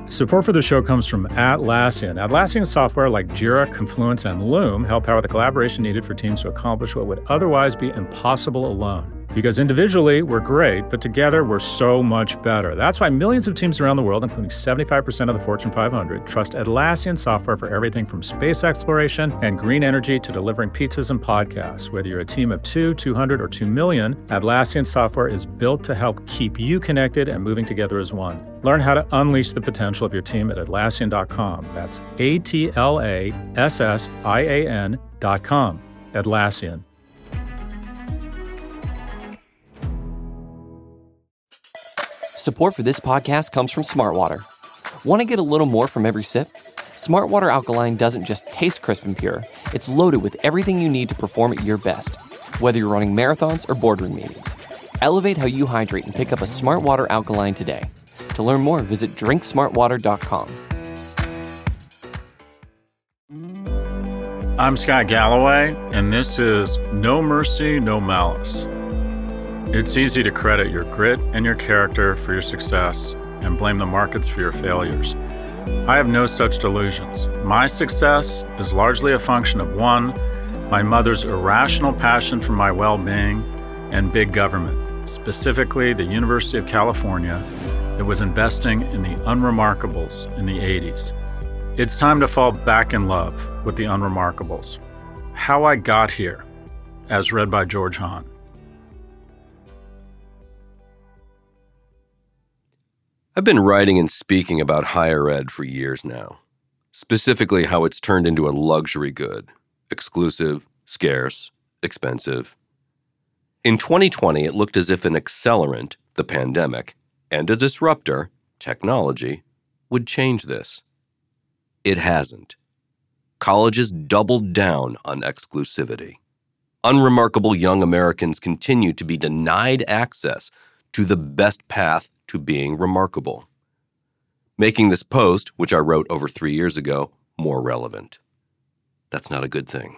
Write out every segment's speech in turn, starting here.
Support for the show comes from Atlassian. Atlassian software like Jira, Confluence, and Loom help power the collaboration needed for teams to accomplish what would otherwise be impossible alone. Because individually, we're great, but together, we're so much better. That's why millions of teams around the world, including 75% of the Fortune 500, trust Atlassian software for everything from space exploration and green energy to delivering pizzas and podcasts. Whether you're a team of 2, 200, or 2 million, Atlassian software is built to help keep you connected and moving together as one. Learn how to unleash the potential of your team at Atlassian.com. That's Atlassian.com. Atlassian. Support for this podcast comes from Smartwater. Want to get a little more from every sip? Smartwater Alkaline doesn't just taste crisp and pure. It's loaded with everything you need to perform at your best, whether you're running marathons or boardroom meetings. Elevate how you hydrate and pick up a Smartwater Alkaline today. To learn more, visit drinksmartwater.com. I'm Scott Galloway, and this is No Mercy, No Malice. It's easy to credit your grit and your character for your success and blame the markets for your failures. I have no such delusions. My success is largely a function of 1, my mother's irrational passion for my well-being, and big government, specifically the University of California, that was investing in the unremarkables in the 80s. It's time to fall back in love with the unremarkables. How I Got Here, as read by George Hahn. I've been writing and speaking about higher ed for years now, specifically how it's turned into a luxury good, exclusive, scarce, expensive. In 2020, it looked as if an accelerant, the pandemic, and a disruptor, technology, would change this. It hasn't. Colleges doubled down on exclusivity. Unremarkable young Americans continue to be denied access to the best path to being remarkable, making this post, which I wrote over 3 years ago, more relevant. That's not a good thing.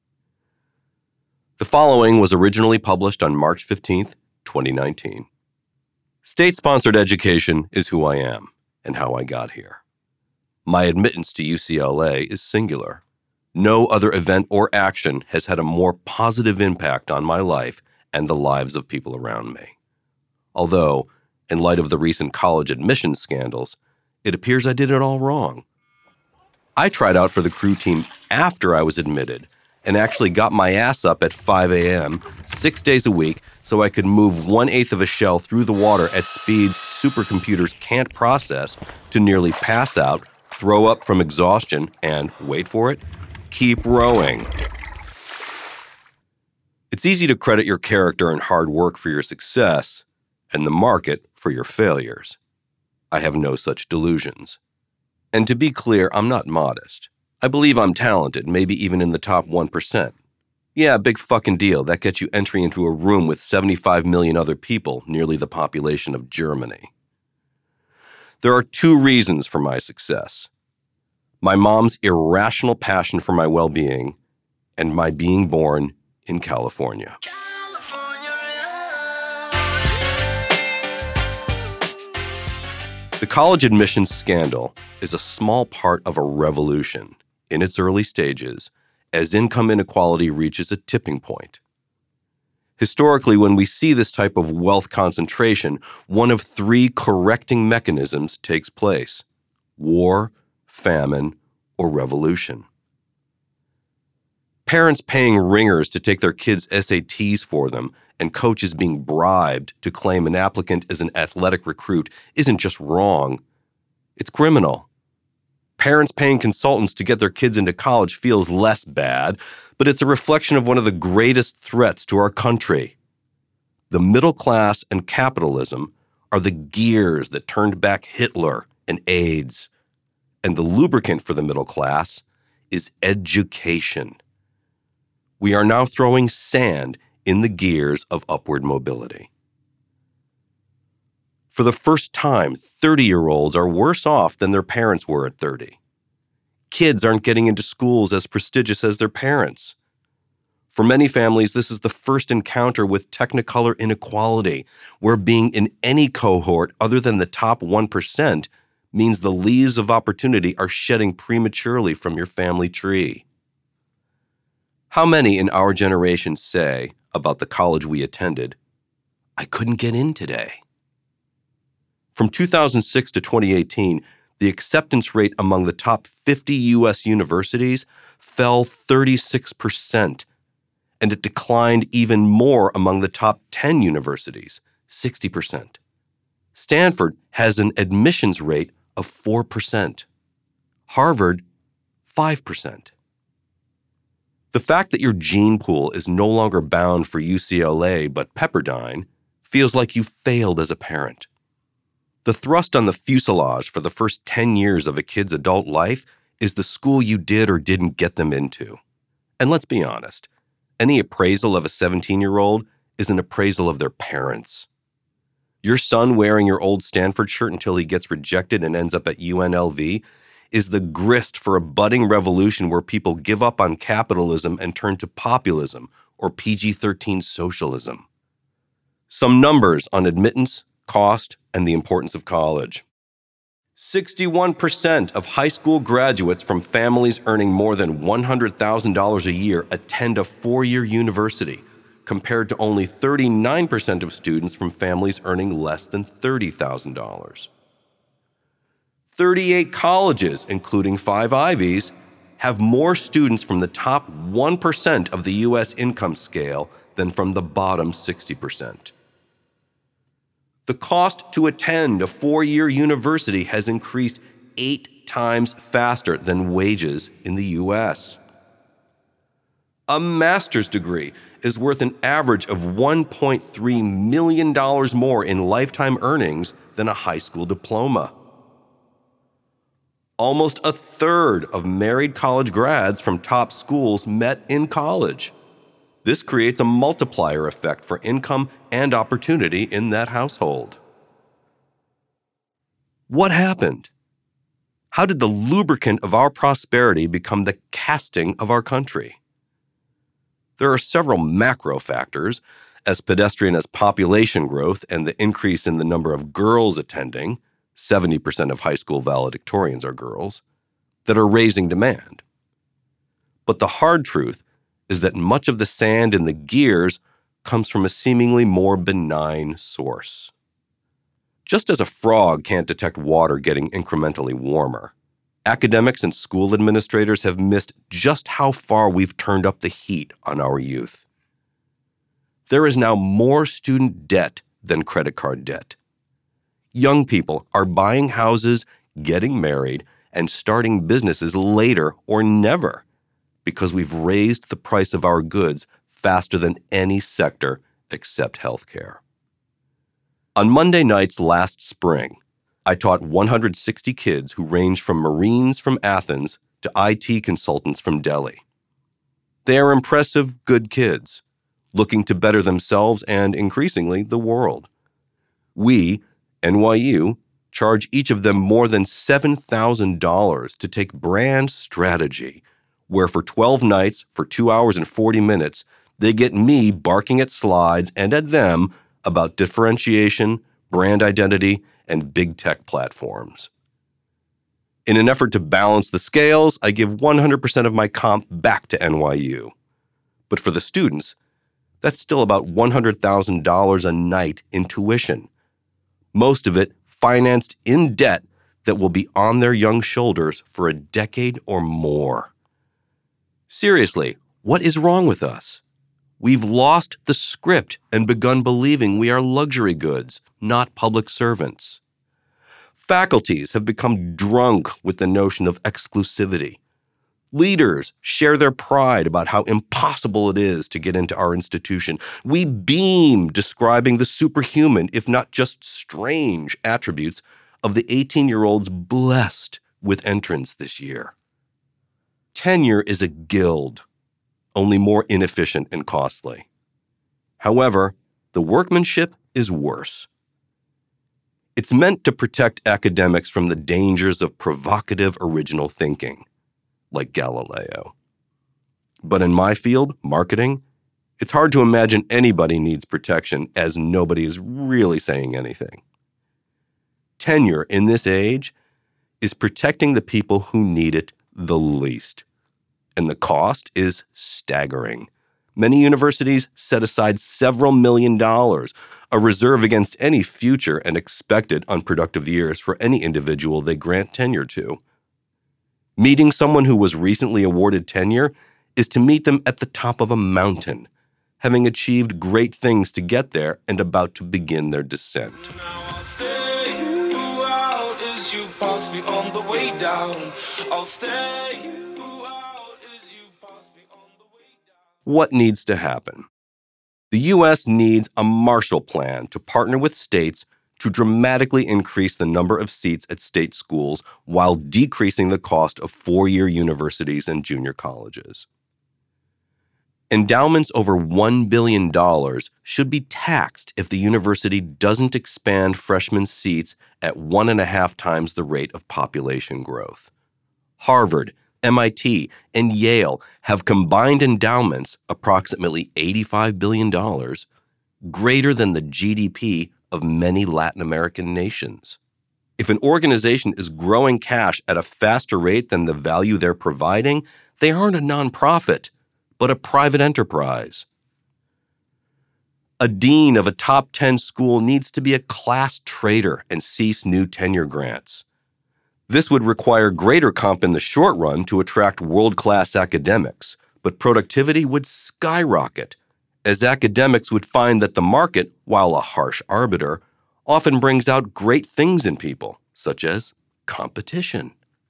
The following was originally published on March 15th, 2019. State-sponsored education is who I am and how I got here. My admittance to UCLA is singular. No other event or action has had a more positive impact on my life and the lives of people around me. Although, in light of the recent college admissions scandals, it appears I did it all wrong. I tried out for the crew team after I was admitted and actually got my ass up at 5 a.m. 6 days a week so I could move 1/8 of a shell through the water at speeds supercomputers can't process to nearly pass out, throw up from exhaustion, and, wait for it, keep rowing. It's easy to credit your character and hard work for your success, and the market for your failures. I have no such delusions. And to be clear, I'm not modest. I believe I'm talented, maybe even in the top 1%. Yeah, big fucking deal. That gets you entry into a room with 75 million other people, nearly the population of Germany. There are 2 reasons for my success: my mom's irrational passion for my well-being and my being born in California. The college admissions scandal is a small part of a revolution in its early stages as income inequality reaches a tipping point. Historically, when we see this type of wealth concentration, one of 3 correcting mechanisms takes place: war, famine, or revolution. Parents paying ringers to take their kids' SATs for them and coaches being bribed to claim an applicant as an athletic recruit isn't just wrong, it's criminal. Parents paying consultants to get their kids into college feels less bad, but it's a reflection of one of the greatest threats to our country. The middle class and capitalism are the gears that turned back Hitler and AIDS, and the lubricant for the middle class is education. We are now throwing sand in the gears of upward mobility. For the first time, 30-year-olds are worse off than their parents were at 30. Kids aren't getting into schools as prestigious as their parents. For many families, this is the first encounter with technicolor inequality, where being in any cohort other than the top 1% means the leaves of opportunity are shedding prematurely from your family tree. How many in our generation say about the college we attended, "I couldn't get in today"? From 2006 to 2018, the acceptance rate among the top 50 U.S. universities fell 36%, and it declined even more among the top 10 universities, 60%. Stanford has an admissions rate of 4%. Harvard, 5%. The fact that your gene pool is no longer bound for UCLA but Pepperdine feels like you failed as a parent. The thrust on the fuselage for the first 10 years of a kid's adult life is the school you did or didn't get them into. And let's be honest, any appraisal of a 17-year-old is an appraisal of their parents. Your son wearing your old Stanford shirt until he gets rejected and ends up at UNLV is the grist for a budding revolution where people give up on capitalism and turn to populism or PG-13 socialism. Some numbers on admittance, cost, and the importance of college. 61% of high school graduates from families earning more than $100,000 a year attend a 4-year university, compared to only 39% of students from families earning less than $30,000. 38 colleges, including 5 Ivies, have more students from the top 1% of the U.S. income scale than from the bottom 60%. The cost to attend a 4-year university has increased 8 times faster than wages in the U.S. A master's degree is worth an average of $1.3 million more in lifetime earnings than a high school diploma. Almost a third of married college grads from top schools met in college. This creates a multiplier effect for income and opportunity in that household. What happened? How did the lubricant of our prosperity become the casting of our country? There are several macro factors, as pedestrian as population growth and the increase in the number of girls attending, 70% of high school valedictorians are girls, that are raising demand. But the hard truth is that much of the sand in the gears comes from a seemingly more benign source. Just as a frog can't detect water getting incrementally warmer, academics and school administrators have missed just how far we've turned up the heat on our youth. There is now more student debt than credit card debt. Young people are buying houses, getting married, and starting businesses later or never because we've raised the price of our goods faster than any sector except healthcare. On Monday nights last spring, I taught 160 kids who ranged from Marines from Athens to IT consultants from Delhi. They are impressive, good kids, looking to better themselves and, increasingly, the world. We, NYU, charge each of them more than $7,000 to take brand strategy, where for 12 nights, for 2 hours and 40 minutes, they get me barking at slides and at them about differentiation, brand identity, and big tech platforms. In an effort to balance the scales, I give 100% of my comp back to NYU. But for the students, that's still about $100,000 a night in tuition. Most of it financed in debt that will be on their young shoulders for a decade or more. Seriously, what is wrong with us? We've lost the script and begun believing we are luxury goods, not public servants. Faculties have become drunk with the notion of exclusivity. Leaders share their pride about how impossible it is to get into our institution. We beam describing the superhuman, if not just strange, attributes of the 18-year-olds blessed with entrance this year. Tenure is a guild, only more inefficient and costly. However, the workmanship is worse. It's meant to protect academics from the dangers of provocative original thinking, like Galileo. But in my field, marketing, it's hard to imagine anybody needs protection, as nobody is really saying anything. Tenure in this age is protecting the people who need it the least. And the cost is staggering. Many universities set aside several $million, a reserve against any future and expected unproductive years for any individual they grant tenure to. Meeting someone who was recently awarded tenure is to meet them at the top of a mountain, having achieved great things to get there and about to begin their descent. You pass me on the way down. I'll stare you out as you pass me on the way down. What needs to happen? The U.S. needs a Marshall Plan to partner with states to dramatically increase the number of seats at state schools while decreasing the cost of four-year universities and junior colleges. Endowments over $1 billion should be taxed if the university doesn't expand freshman seats at 1.5 times the rate of population growth. Harvard, MIT, and Yale have combined endowments, approximately $85 billion, greater than the GDP of many Latin American nations. If an organization is growing cash at a faster rate than the value they're providing, they aren't a nonprofit, but a private enterprise. A dean of a top 10 school needs to be a class traitor and cease new tenure grants. This would require greater comp in the short run to attract world-class academics, but productivity would skyrocket, as academics would find that the market, while a harsh arbiter, often brings out great things in people, such as competition.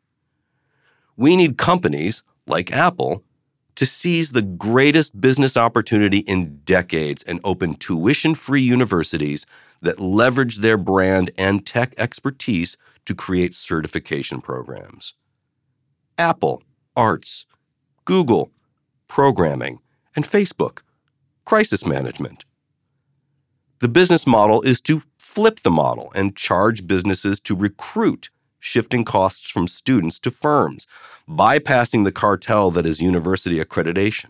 We need companies, like Apple, to seize the greatest business opportunity in decades and open tuition-free universities that leverage their brand and tech expertise to create certification programs. Apple, arts, Google, programming, and Facebook, crisis management. The business model is to flip the model and charge businesses to recruit, shifting costs from students to firms, bypassing the cartel that is university accreditation.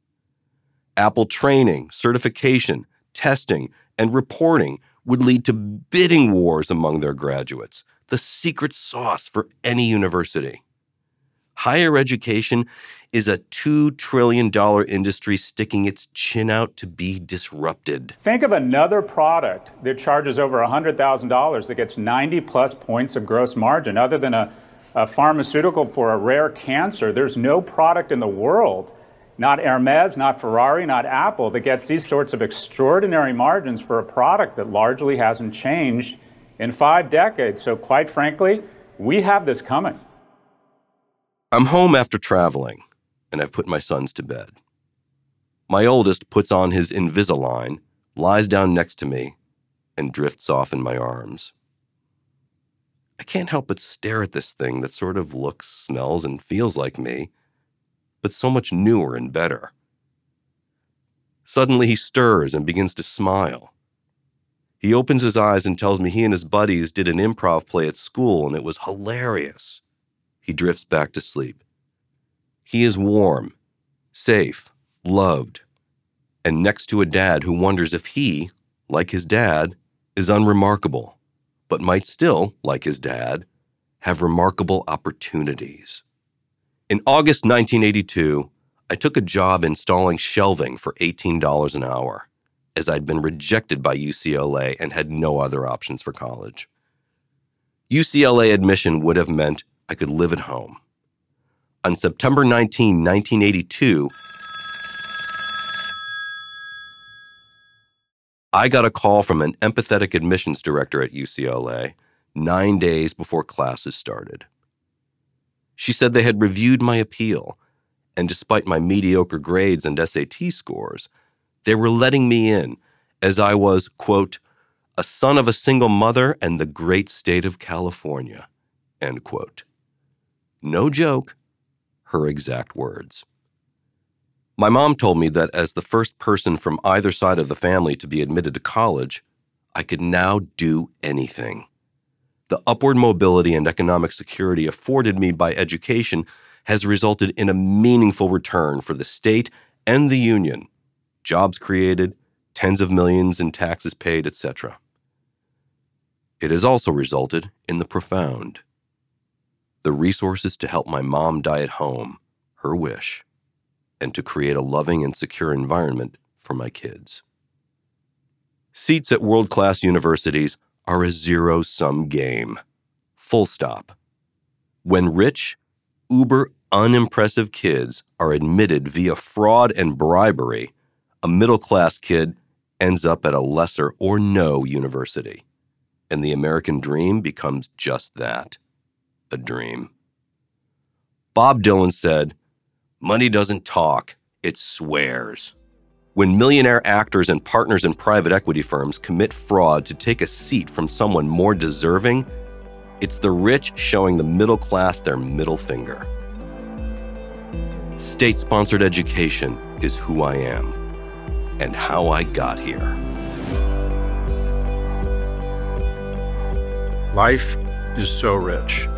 Apple training, certification, testing, and reporting would lead to bidding wars among their graduates, the secret sauce for any university. Higher education is a $2 trillion industry sticking its chin out to be disrupted. Think of another product that charges over $100,000 that gets 90-plus points of gross margin. Other than a pharmaceutical for a rare cancer, there's no product in the world, not Hermes, not Ferrari, not Apple, that gets these sorts of extraordinary margins for a product that largely hasn't changed in 5 decades. So quite frankly, we have this coming. I'm home after traveling, and I've put my sons to bed. My oldest puts on his Invisalign, lies down next to me, and drifts off in my arms. I can't help but stare at this thing that sort of looks, smells, and feels like me, but so much newer and better. Suddenly he stirs and begins to smile. He opens his eyes and tells me he and his buddies did an improv play at school and it was hilarious. He drifts back to sleep. He is warm, safe, loved, and next to a dad who wonders if he, like his dad, is unremarkable, but might still, like his dad, have remarkable opportunities. In August 1982, I took a job installing shelving for $18 an hour, as I'd been rejected by UCLA and had no other options for college. UCLA admission would have meant I could live at home. On September 19, 1982, I got a call from an empathetic admissions director at UCLA 9 days before classes started. She said they had reviewed my appeal, and despite my mediocre grades and SAT scores, they were letting me in as I was, quote, a son of a single mother and the great state of California, end quote. No joke, her exact words. My mom told me that as the first person from either side of the family to be admitted to college, I could now do anything. The upward mobility and economic security afforded me by education has resulted in a meaningful return for the state and the union, jobs created, tens of millions in taxes paid, etc. It has also resulted in the profound. the resources to help my mom die at home, her wish, and to create a loving and secure environment for my kids. Seats at world-class universities are a zero-sum game. Full stop. When rich, uber unimpressive kids are admitted via fraud and bribery, a middle-class kid ends up at a lesser or no university. And the American dream becomes just that, a dream. Bob Dylan said, "Money doesn't talk, it swears." When millionaire actors and partners in private equity firms commit fraud to take a seat from someone more deserving, it's the rich showing the middle class their middle finger. State-sponsored education is who I am and how I got here. Life is so rich.